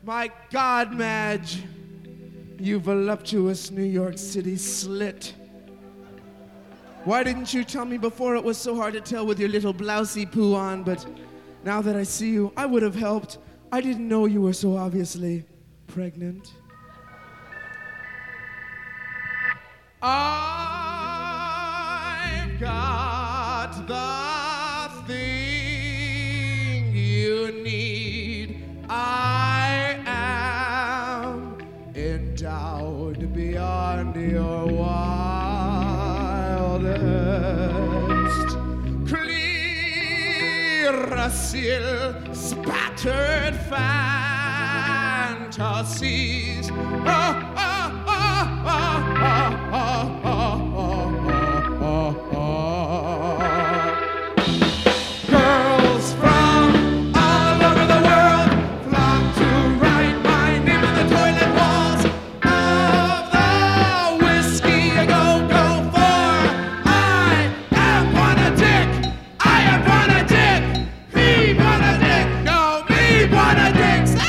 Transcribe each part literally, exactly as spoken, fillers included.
My God, Madge, you voluptuous New York City slit. Why didn't you tell me before? It was so hard to tell with your little blousey poo on, but now that I see you, I would have helped. I didn't know you were so obviously pregnant. I've got the thing you need. I am endowed beyond your wildest. Clearasil spattered fantasies. Oh, oh, oh, oh, oh, oh, oh, oh, oh, oh. Girls from all over the world flock to write my name on the toilet walls of the whiskey you go, go for. I am one a dick. I am one a dick. Me one a dick. No, me one a dick. Say!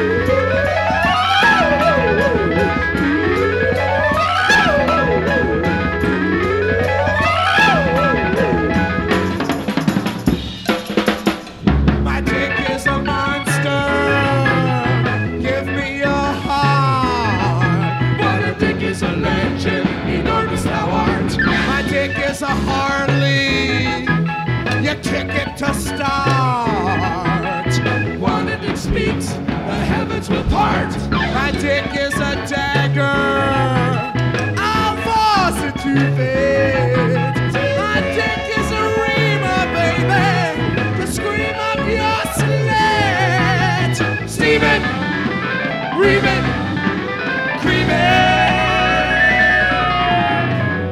My dick is a monster. Give me your heart. But a dick is a legend, enormous thou art. My dick is a Harley. You kick it to start. One and it speaks, the heavens will part. My dick is a dagger. I'll force it to fit. My dick is a reamer, baby. The scream of your slit. Steven, ream it.